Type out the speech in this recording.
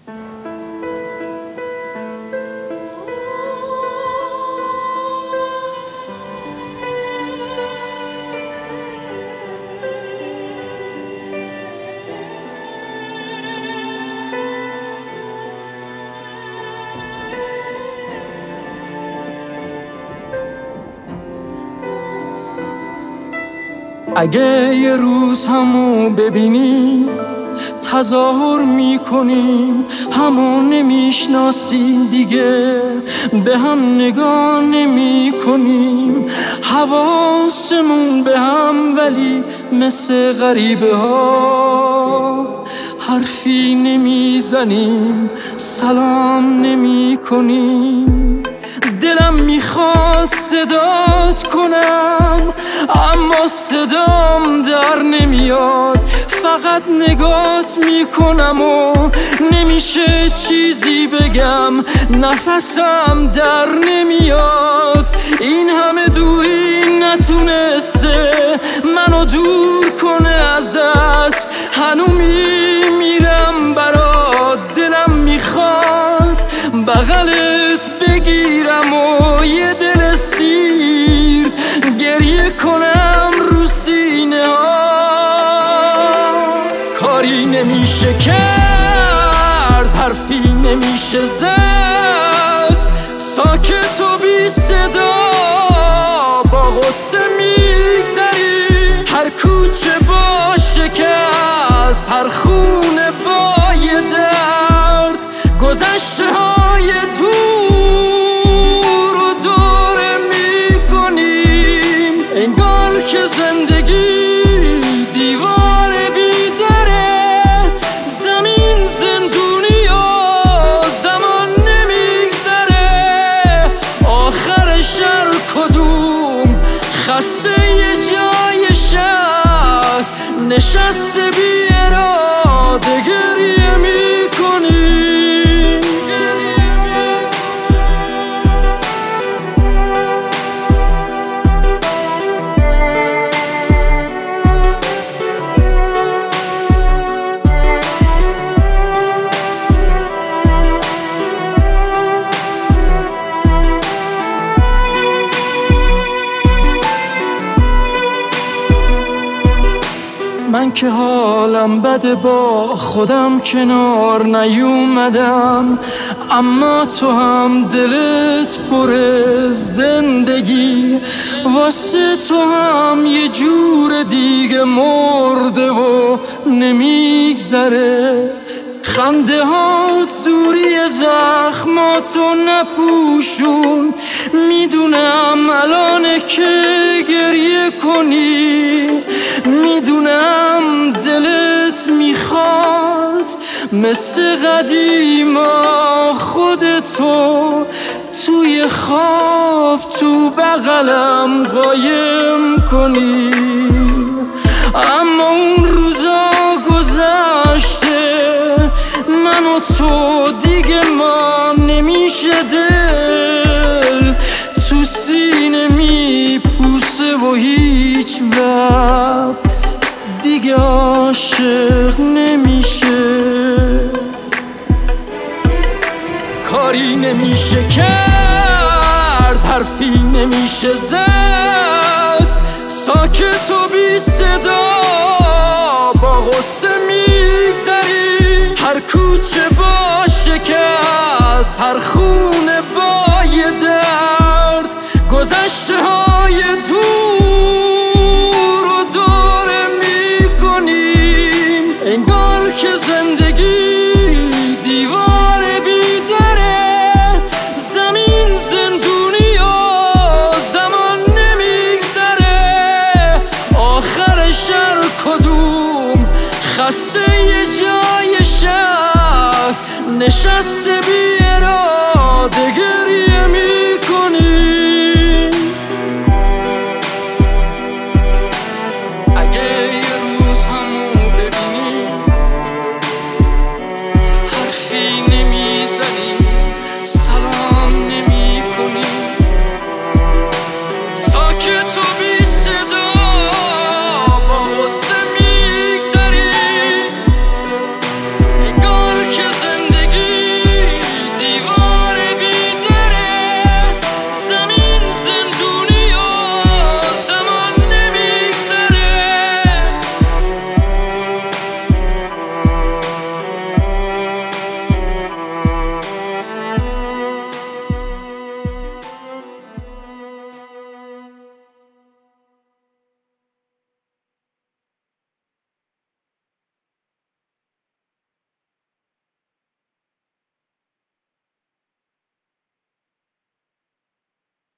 اگه یه روز همو ببینیم تظاهر میکنیم همو نمیشناسیم دیگه، به هم نگاه نمیکنیم، حواسمون به هم ولی مثل غریبه ها حرفی نمیزنیم، سلام نمیکنیم. دلم میخواد صدات کنم اما صدام در نمیاد، فقط نگات میکنم و نمیشه چیزی بگم، نفسم در نمیاد. این همه دوری نتونسته منو دور کنه ازت، هنو میمیرم برات. دلم میخواد بغلت بگیرم و یه دل سیر گریه کنم رو سینه ها. کاری نمیشه کرد، حرفی نمیشه زد، ساکت و بی صدا با غصه میگذری. هر کوچه با شکست، هر خونه با یه درد، گذشته های دور و دوره میکنیم. انگار که زندگی دیوار بیدره، زمین زندونی و زمان نمیگذره. آخر شهر کدوم خسته یه جای شهر نشسته بی اراده گریه میکنیم. من که حالم بده با خودم کنار نیومدم، اما تو هم دلت پر زندگی، واسه تو هم یه جور دیگه مرده و نمیگذره. خنده هات زوری زخماتو نپوشون، میدونم الانه که گریه کنی، میدونم دلت میخواد مثل قدیما خودتو توی خواب تو بغلم قایم کنی. اما اون روزا گذشته، من و تو دیگه ما نمیشه، دل تو سینه میپوسه و هیچ وقت دیگه عاشق نمیشه. کاری نمیشه کرد، حرفی نمیشه زد، ساکت و بی صدا با غصه میگذری. هر کوچه با شکست، هر خونه با یه درد، گذشته های دور و دوره میکنیم. انگار که زندگی دیوار بیدره، زمین زندونی و زمان نمیگذره. آخر شهر کدوم خسته یه جای شهر نشسته بی اراده گریه میکنی. اگه یه روز همو ببینی حرفی